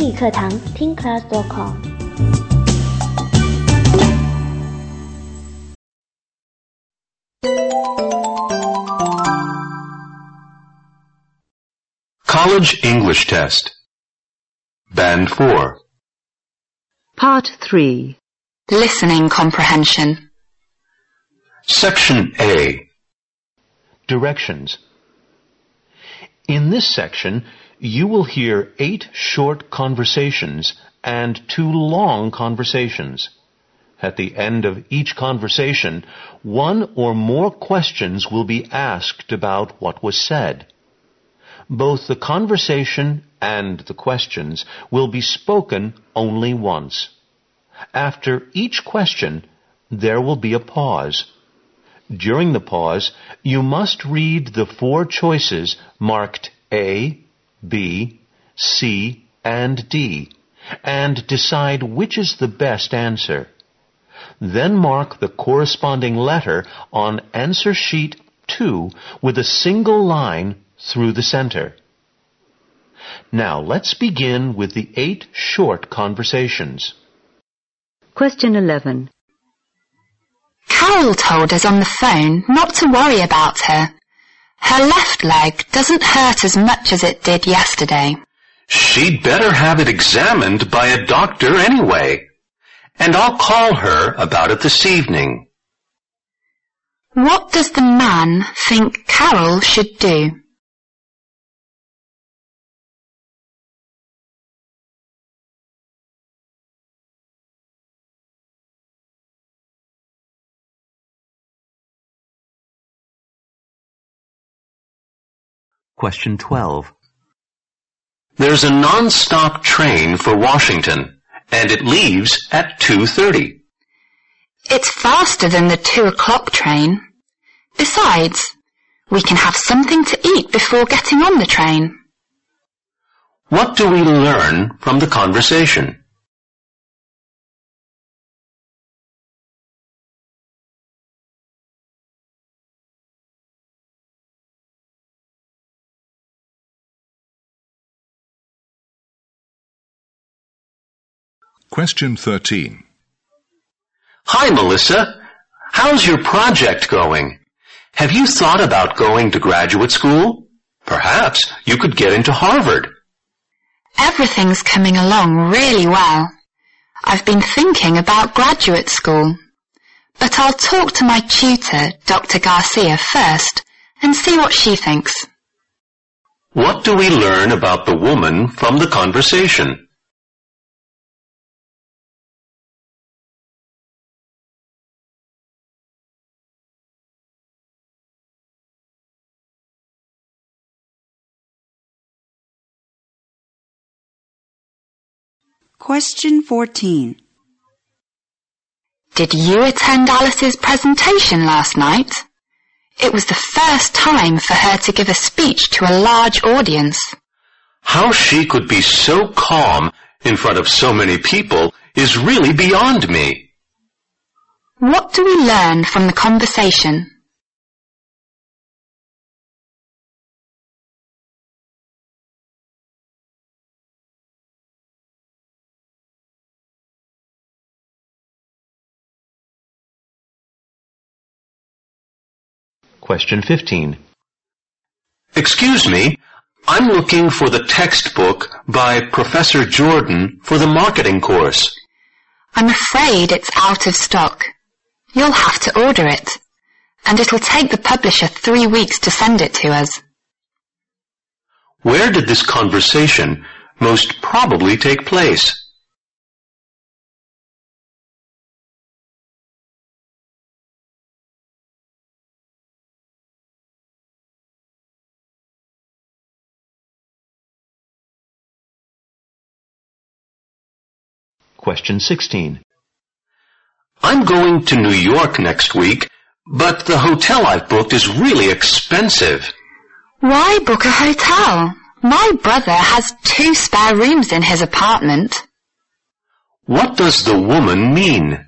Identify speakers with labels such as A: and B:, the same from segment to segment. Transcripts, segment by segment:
A: 英语课堂听 class.com。
B: College English Test Band 4
C: Part 3
D: Listening Comprehension
B: Section A
E: Directions. In this section, you will hear 8 short conversations and 2 long conversations. At the end of each conversation, 1 or more questions will be asked about what was said. Both the conversation and the questions will be spoken only once. After each question, there will be a pause. During the pause, you must read the 4 choices marked A, B, C, and D, and decide which is the best answer. Then mark the corresponding letter on answer sheet 2 with a single line through the center. Now let's begin with the 8 short conversations.
C: Question 11.
D: Carol told us on the phone not to worry about her. Her left leg doesn't hurt as much as it did yesterday.
B: She'd better have it examined by a doctor anyway. And I'll call her about it this evening.
D: What does the man think Carol should do?
E: Question 12.
B: There's a non-stop train for Washington, and it leaves at 2:30.
D: It's faster than the 2 o'clock train. Besides, we can have something to eat before getting on the train.
B: What do we learn from the conversation?
F: Question 13.
B: Hi, Melissa. How's your project going? Have you thought about going to graduate school? Perhaps you could get into Harvard.
D: Everything's coming along really well. I've been thinking about graduate school. But I'll talk to my tutor, Dr. Garcia, first and see what she thinks.
B: What do we learn about the woman from the conversation?
G: Question 14.
D: Did you attend Alice's presentation last night? It was the first time for her to give a speech to a large audience.
B: How she could be so calm in front of so many people is really beyond me.
D: What do we learn from the conversation?
E: Question 15.
B: Excuse me, I'm looking for the textbook by Professor Jordan for the marketing course.
D: I'm afraid it's out of stock. You'll have to order it, and it'll take the publisher 3 weeks to send it to us.
B: Where did this conversation most probably take place?
E: Question 16.
B: I'm going to New York next week, but the hotel I've booked is really expensive.
D: Why book a hotel? My brother has 2 spare rooms in his apartment.
B: What does the woman mean?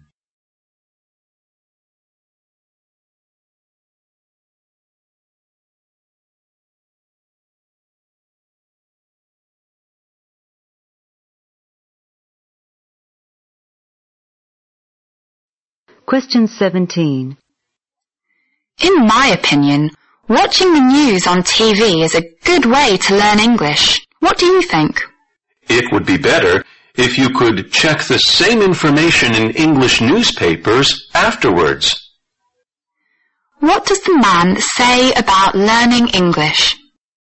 C: Question 17.
D: In my opinion, watching the news on TV is a good way to learn English. What do you think?
B: It would be better if you could check the same information in English newspapers afterwards.
D: What does the man say about learning English?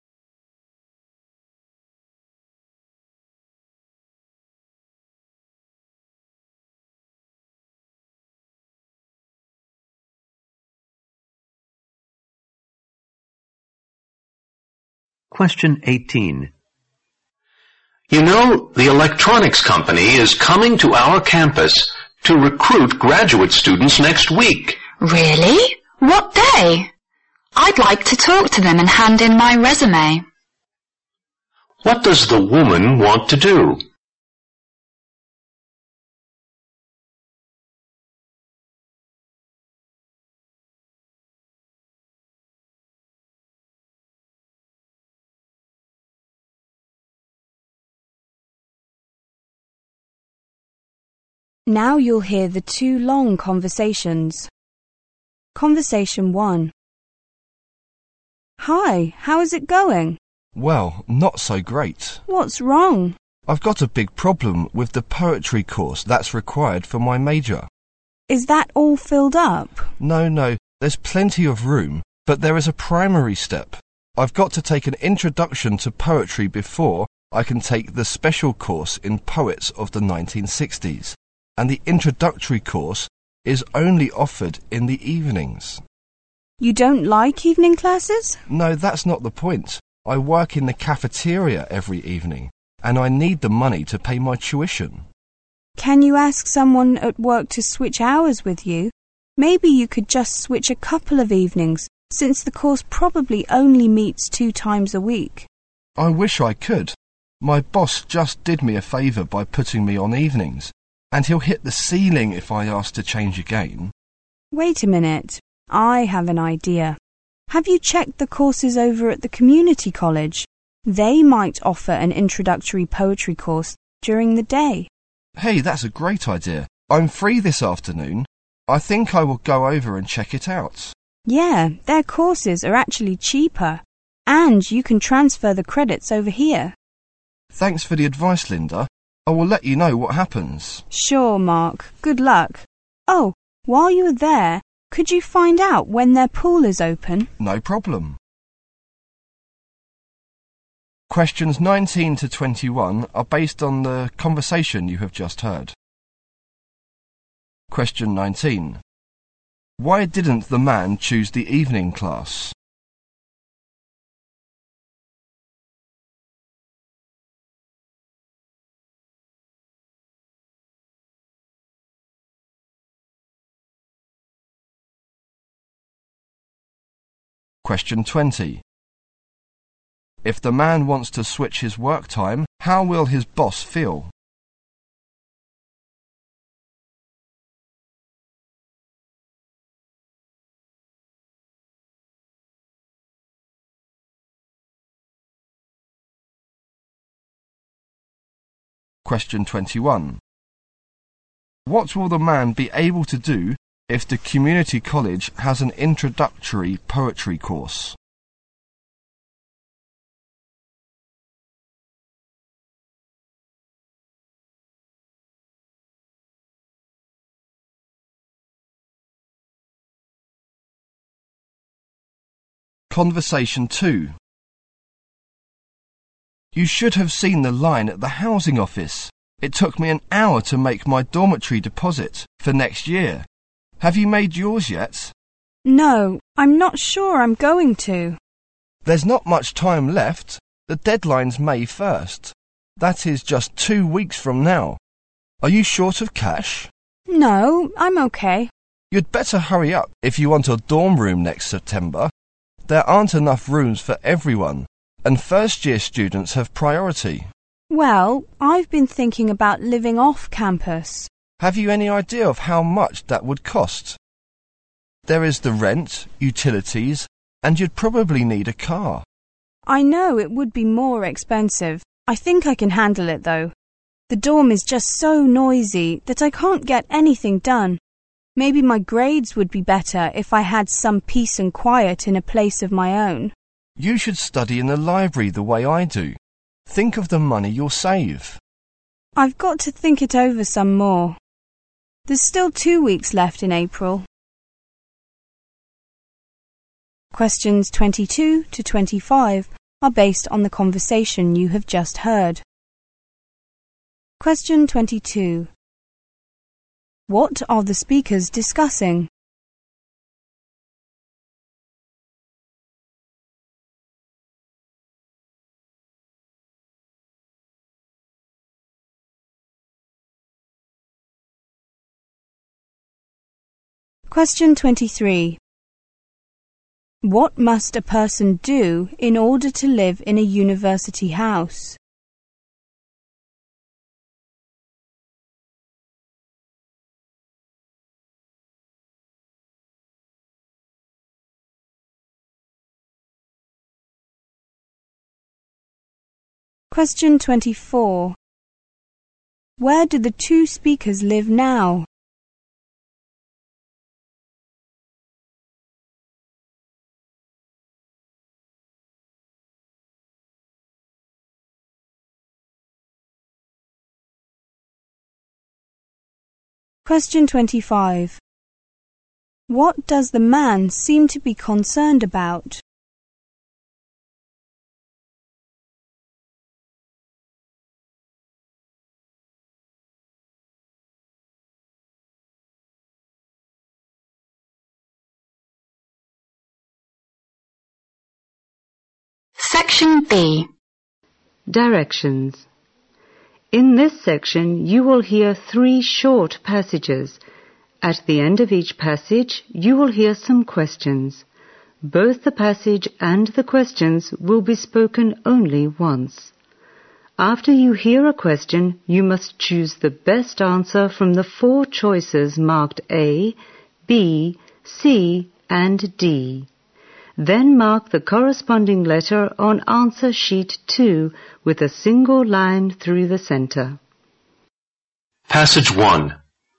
E: Question 18.
B: You know, the electronics company is coming to our campus to recruit graduate students next week.
D: Really? What day? I'd like to talk to them and hand in my resume.
B: What does the woman want to do?
F: Now you'll hear the two long conversations. Conversation 1. Hi, how is it going?
G: Well, not so great.
F: What's wrong?
G: I've got a big problem with the poetry course that's required for my major.
F: Is that all filled up?
G: No, there's plenty of room, but there is a primary step. I've got to take an introduction to poetry before I can take the special course in poets of the 1960s. And the introductory course is only offered in the evenings.
F: You don't like evening classes?
G: No, that's not the point. I work in the cafeteria every evening, and I need the money to pay my tuition.
F: Can you ask someone at work to switch hours with you? Maybe you could just switch a couple of evenings, since the course probably only meets 2 times a week.
G: I wish I could. My boss just did me a favour by putting me on evenings, and he'll hit the ceiling if I ask to change again.
F: Wait a minute. I have an idea. Have you checked the courses over at the community college? They might offer an introductory poetry course during the day.
G: Hey, that's a great idea. I'm free this afternoon. I think I will go over and check it out.
F: Yeah, their courses are actually cheaper. And you can transfer the credits over here.
G: Thanks for the advice, Linda. I will let you know what happens.
F: Sure, Mark. Good luck. Oh, while you were there, could you find out when their pool is open?
G: No problem. Questions 19 to 21 are based on the conversation you have just heard. Question 19. Why didn't the man choose the evening class? Question 20. If the man wants to switch his work time, how will his boss feel? Question 21. What will the man be able to do if the community college has an introductory poetry course? Conversation 2. You should have seen the line at the housing office. It took me an hour to make my dormitory deposit for next year. Have you made yours yet?
F: No, I'm not sure I'm going to.
G: There's not much time left. The deadline's May 1st. That is just 2 weeks from now. Are you short of cash?
F: No, I'm okay.
G: You'd better hurry up if you want a dorm room next September. There aren't enough rooms for everyone, and first-year students have priority.
F: Well, I've been thinking about living off campus.
G: Have you any idea of how much that would cost? There is the rent, utilities, and you'd probably need a car.
F: I know it would be more expensive. I think I can handle it, though. The dorm is just so noisy that I can't get anything done. Maybe my grades would be better if I had some peace and quiet in a place of my own.
G: You should study in the library the way I do. Think of the money you'll save.
F: I've got to think it over some more. There's still 2 weeks left in April. Questions 22 to 25 are based on the conversation you have just heard. Question 22. What are the speakers discussing? Question 23. What must a person do in order to live in a university house? Question 24. Where do the two speakers live now? Question 25. What does the man seem to be concerned about?
D: Section B.
C: Directions. In this section, you will hear 3 short passages. At the end of each passage, you will hear some questions. Both the passage and the questions will be spoken only once. After you hear a question, you must choose the best answer from the 4 choices marked A, B, C, and D. Then mark the corresponding letter on answer sheet 2 with a single line through the center.
B: Passage 1.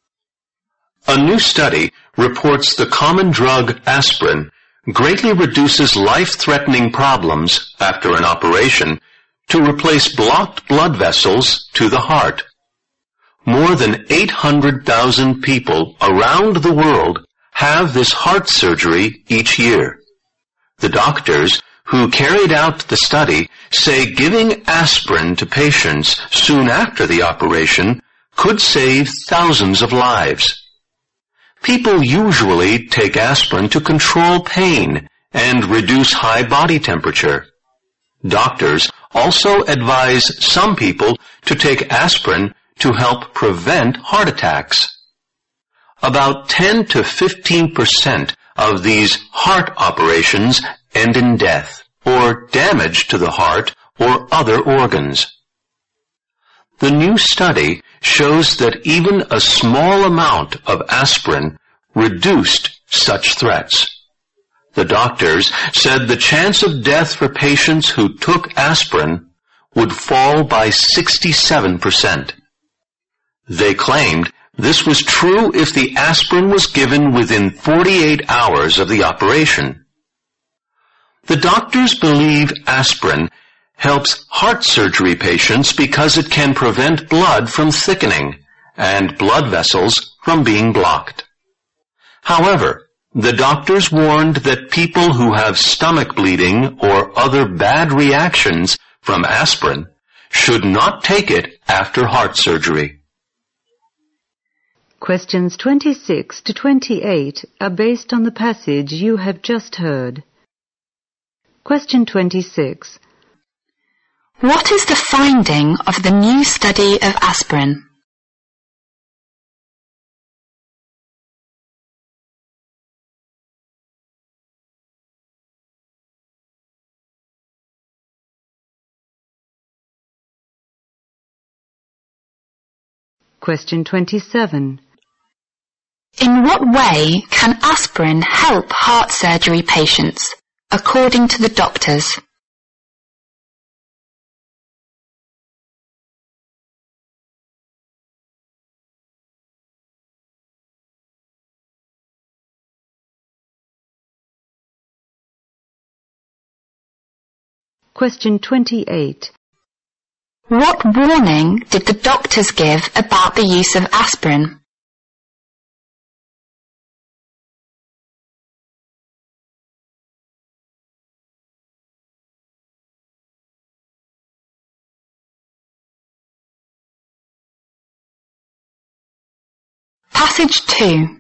B: A new study reports the common drug aspirin greatly reduces life-threatening problems after an operation to replace blocked blood vessels to the heart. More than 800,000 people around the world have this heart surgery each year. The doctors who carried out the study say giving aspirin to patients soon after the operation could save thousands of lives. People usually take aspirin to control pain and reduce high body temperature. Doctors also advise some people to take aspirin to help prevent heart attacks. About 10 to 15% of these heart operations end in death or damage to the heart or other organs. The new study shows that even a small amount of aspirin reduced such threats. The doctors said the chance of death for patients who took aspirin would fall by 67%. They claimed this was true if the aspirin was given within 48 hours of the operation. The doctors believe aspirin helps heart surgery patients because it can prevent blood from thickening and blood vessels from being blocked. However, the doctors warned that people who have stomach bleeding or other bad reactions from aspirin should not take it after heart surgery.
C: Questions 26 to 28 are based on the passage you have just heard. Question 26.
D: What is the finding of the new study of aspirin?
C: Question 27.
D: In what way can aspirin help heart surgery patients, according to the doctors?
C: Question 28.
D: What warning did the doctors give about the use of aspirin? Passage 2.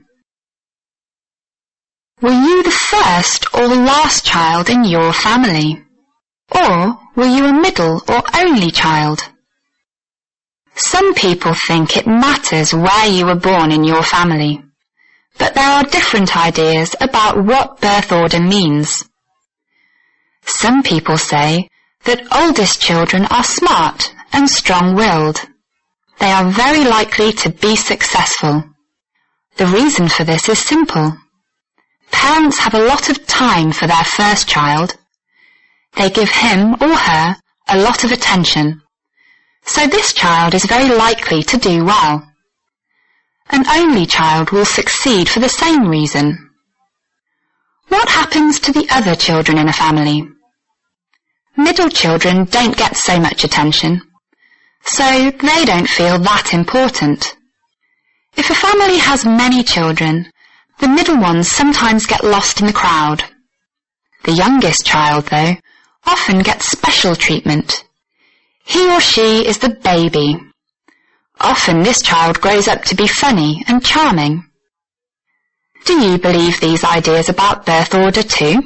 D: Were you the first or last child in your family? Or were you a middle or only child? Some people think it matters where you were born in your family, but there are different ideas about what birth order means. Some people say that oldest children are smart and strong-willed. They are very likely to be successful. The reason for this is simple. Parents have a lot of time for their first child. They give him or her a lot of attention. So this child is very likely to do well. An only child will succeed for the same reason. What happens to the other children in a family? Middle children don't get so much attention, so they don't feel that important. If a family has many children, the middle ones sometimes get lost in the crowd. The youngest child, though, often gets special treatment. He or she is the baby. Often this child grows up to be funny and charming. Do you believe these ideas about birth order too?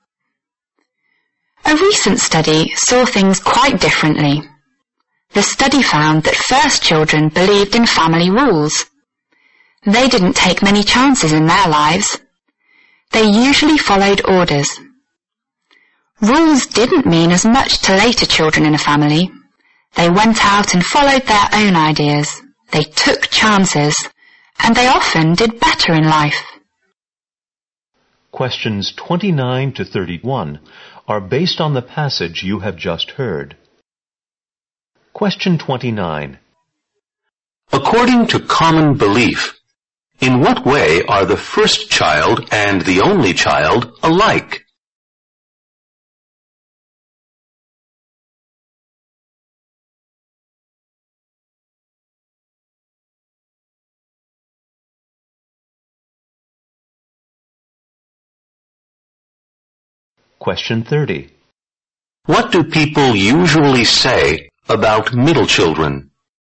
D: A recent study saw things quite differently. The study found that first children believed in family rules. They didn't take many chances in their lives. They usually followed orders. Rules didn't mean as much to later children in a family. They went out and followed their own ideas. They took chances, and they often did better in life.
E: Questions 29 to 31 are based on the passage you have just heard. Question 29.
B: According to common belief, in what way are the first child and the only child alike?
E: Question 30.
B: What do people usually say about middle children?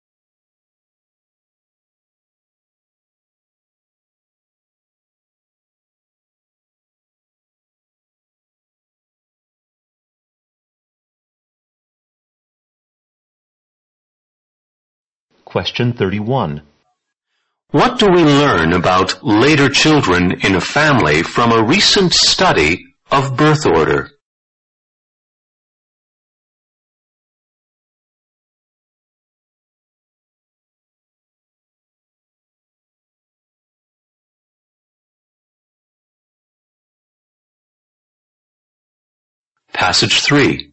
E: Question 31.
B: What do we learn about later children in a family from a recent study of birth order? Passage 3.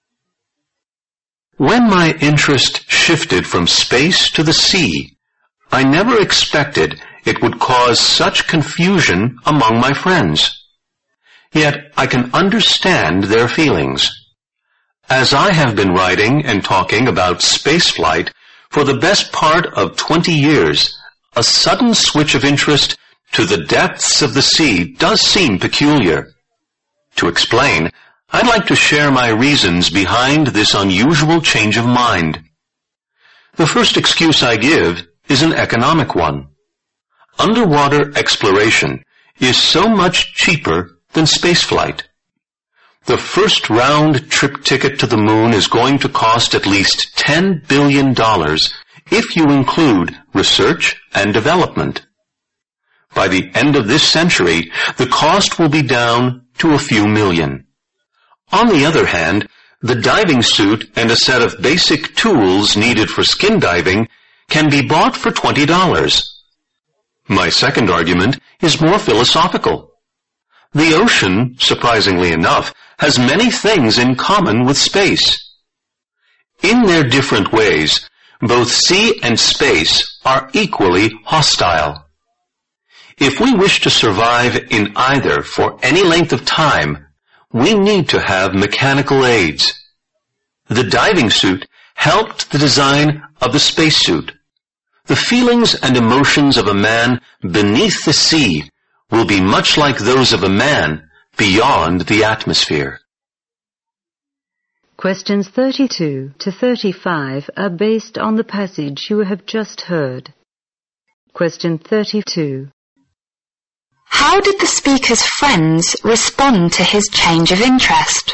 B: When my interest shifted from space to the sea, I never expected it would cause such confusion among my friends. Yet I can understand their feelings. As I have been writing and talking about spaceflight for the best part of 20 years, a sudden switch of interest to the depths of the sea does seem peculiar. To explain, I'd like to share my reasons behind this unusual change of mind. The first excuse I give is an economic one. Underwater exploration is so much cheaper than spaceflight. The first round trip ticket to the moon is going to cost at least $10 billion if you include research and development. By the end of this century, the cost will be down to a few million. On the other hand, the diving suit and a set of basic tools needed for skin diving can be bought for $20. My second argument is more philosophical. The ocean, surprisingly enough, has many things in common with space. In their different ways, both sea and space are equally hostile. If we wish to survive in either for any length of time, we need to have mechanical aids. The diving suit helped the design of the spacesuit. The feelings and emotions of a man beneath the sea will be much like those of a man beyond the atmosphere.
C: Questions 32 to 35 are based on the passage you have just heard. Question 32.
D: How did the speaker's friends respond to his change of interest?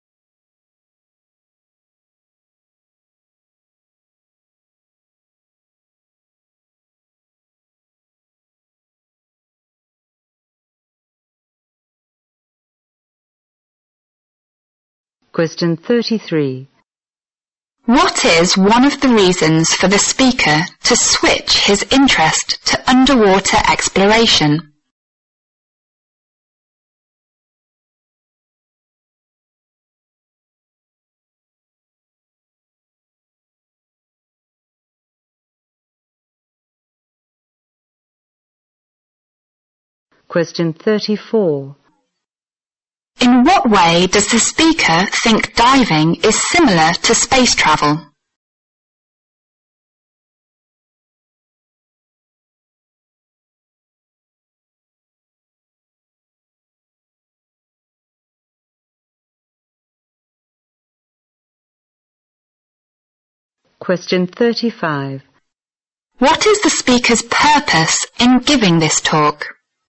C: Question 33.
D: What is one of the reasons for the speaker to switch his interest to underwater exploration?
C: Question 34.
D: In what way does the speaker think diving is similar to space travel?
C: Question 35.
D: What is the speaker's purpose in giving this talk?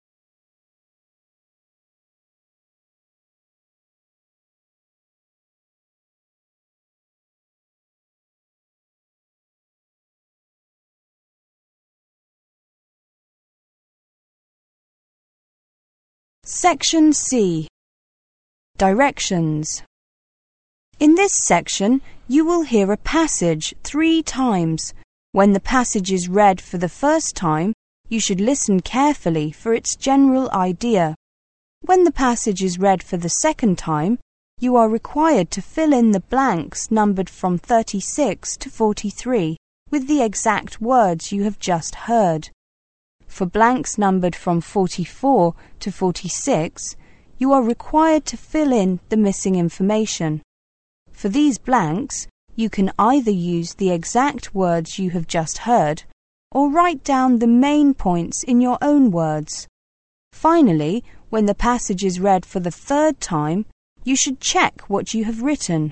F: Section C. Directions. In this section, you will hear a passage 3 times. When the passage is read for the first time, you should listen carefully for its general idea. When the passage is read for the second time, you are required to fill in the blanks numbered from 36 to 43 with the exact words you have just heard. For blanks numbered from 44 to 46, you are required to fill in the missing information. For these blanks, you can either use the exact words you have just heard or write down the main points in your own words. Finally, when the passage is read for the third time, you should check what you have written.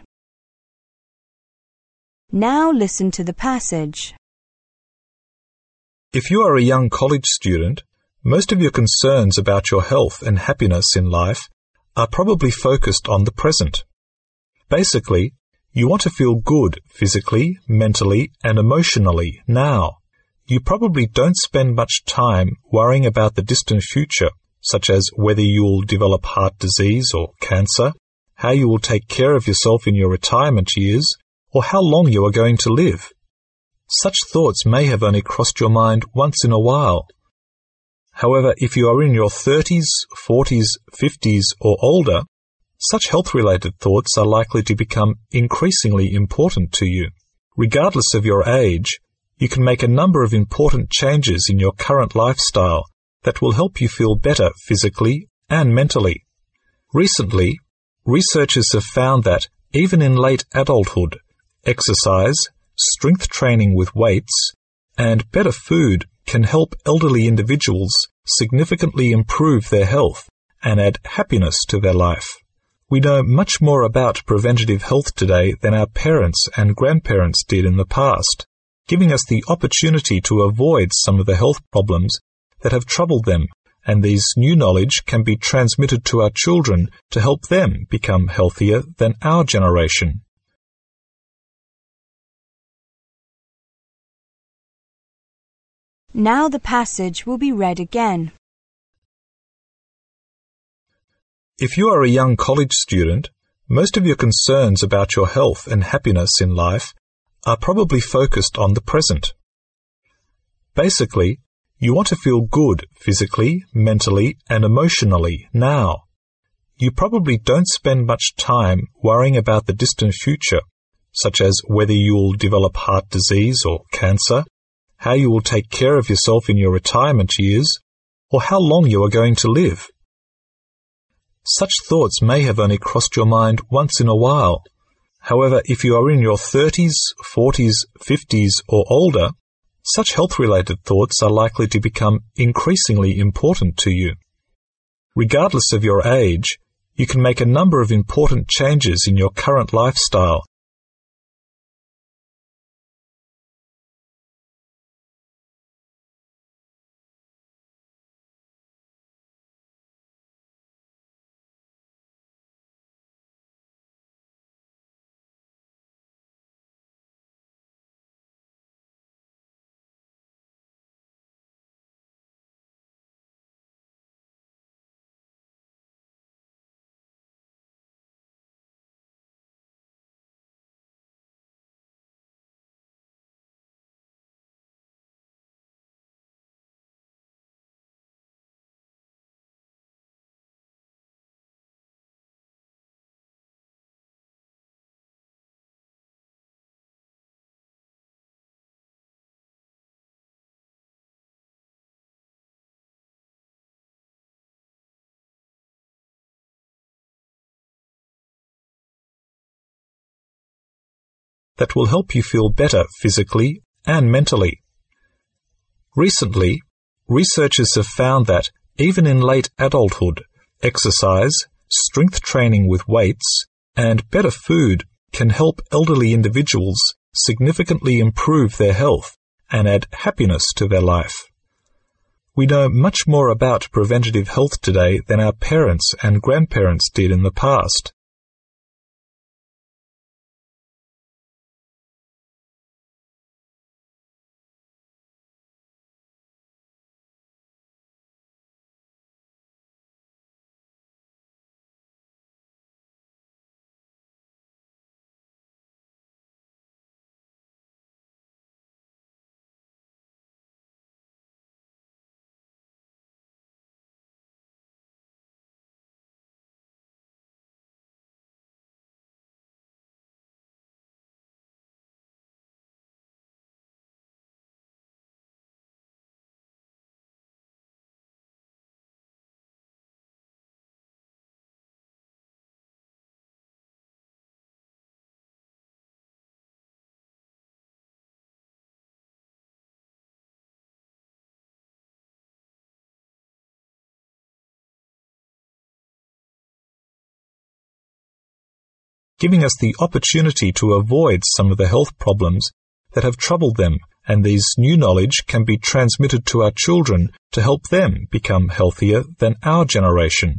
F: Now listen to the passage.
H: If you are a young college student, most of your concerns about your health and happiness in life are probably focused on the present. Basically, you want to feel good physically, mentally, and emotionally now. You probably don't spend much time worrying about the distant future, such as whether you will develop heart disease or cancer, how you will take care of yourself in your retirement years, or how long you are going to live. Such thoughts may have only crossed your mind once in a while. However, if you are in your 30s, 40s, 50s, or older, such health-related thoughts are likely to become increasingly important to you. Regardless of your age, you can make a number of important changes in your current lifestyle that will help you feel better physically and mentally. Recently, researchers have found that even in late adulthood, exercise, strength training with weights, and better food can help elderly individuals significantly improve their health and add happiness to their life. We know much more about preventative health today than our parents and grandparents did in the past, giving us the opportunity to avoid some of the health problems that have troubled them, and these new knowledge can be transmitted to our children to help them become healthier than our generation.
F: Now the passage will be read again.
H: If you are a young college student, most of your concerns about your health and happiness in life are probably focused on the present. Basically, you want to feel good physically, mentally, and emotionally now. You probably don't spend much time worrying about the distant future, such as whether you will develop heart disease or cancer, how you will take care of yourself in your retirement years, or how long you are going to live. Such thoughts may have only crossed your mind once in a while. However, if you are in your 30s, 40s, 50s or older, such health-related thoughts are likely to become increasingly important to you. Regardless of your age, you can make a number of important changes in your current lifestyle. That will help you feel better physically and mentally. Recently, researchers have found that even in late adulthood, exercise, strength training with weights, and better food can help elderly individuals significantly improve their health and add happiness to their life. We know much more about preventative health today than our parents and grandparents did in the past. Giving us the opportunity to avoid some of the health problems that have troubled them, and these new knowledge can be transmitted to our children to help them become healthier than our generation.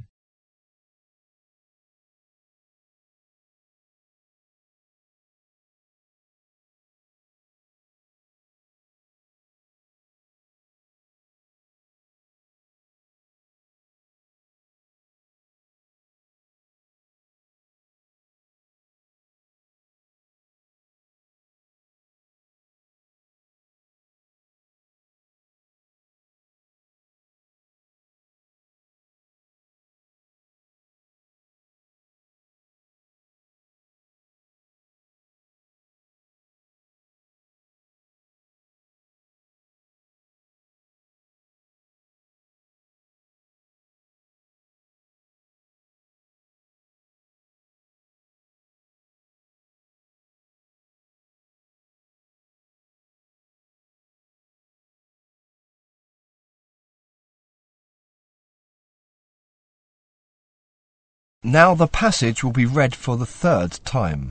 G: Now the passage will be read for the third time.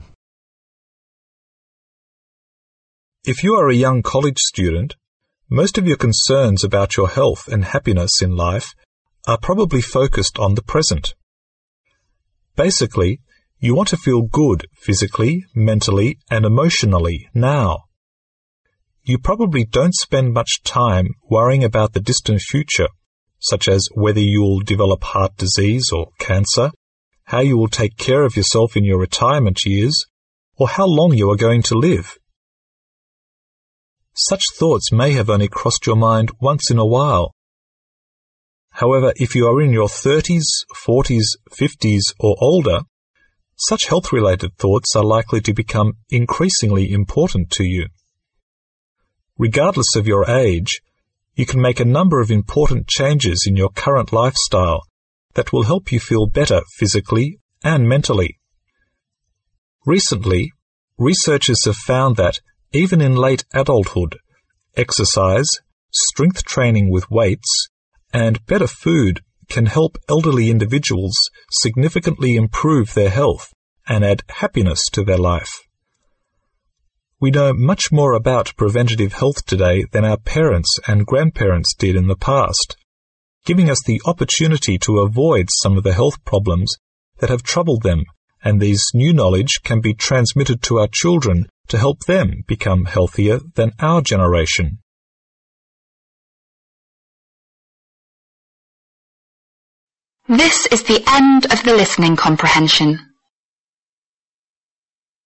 H: If you are a young college student, most of your concerns about your health and happiness in life are probably focused on the present. Basically, you want to feel good physically, mentally, and emotionally now. You probably don't spend much time worrying about the distant future, such as whether you'll develop heart disease or cancer, how you will take care of yourself in your retirement years, or how long you are going to live. Such thoughts may have only crossed your mind once in a while. However, if you are in your 30s, 40s, 50s, or older, such health-related thoughts are likely to become increasingly important to you. Regardless of your age, you can make a number of important changes in your current lifestyle that will help you feel better physically and mentally. Recently, researchers have found that even in late adulthood, exercise, strength training with weights, and better food can help elderly individuals significantly improve their health and add happiness to their life. We know much more about preventative health today than our parents and grandparents did in the past, giving us the opportunity to avoid some of the health problems that have troubled them, and these new knowledge can be transmitted to our children to help them become healthier than our generation.
D: This is the end of the listening comprehension.